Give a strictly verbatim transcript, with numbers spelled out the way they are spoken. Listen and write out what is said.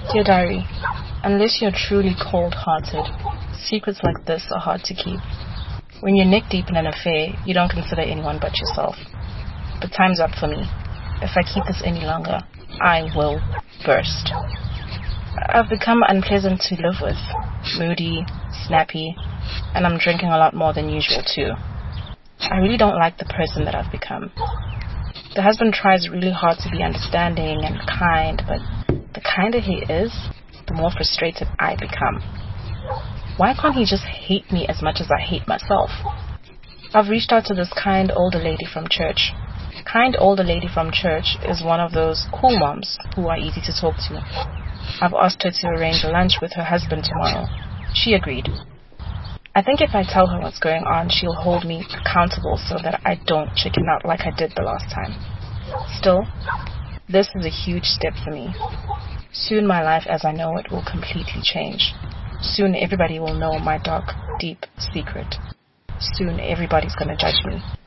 Dear diary, unless you're truly cold-hearted, secrets like this are hard to keep. When you're neck deep in an affair, you don't consider anyone but yourself. But time's up for me. If I keep this any longer, I will burst. I've become unpleasant to live with, moody, snappy, and I'm drinking a lot more than usual too. I really don't like the person that I've become. The husband tries really hard to be understanding and kind, but the kinder he is, the more frustrated I become. Why can't he just hate me as much as I hate myself? I've reached out to this kind older lady from church. Kind older lady from church is one of those cool moms who are easy to talk to. I've asked her to arrange a lunch with her husband tomorrow. She agreed. I think if I tell her what's going on, she'll hold me accountable so that I don't chicken out like I did the last time. Still, this is a huge step for me. Soon my life as I know it will completely change. Soon everybody will know my dark, deep secret. Soon everybody's gonna judge me.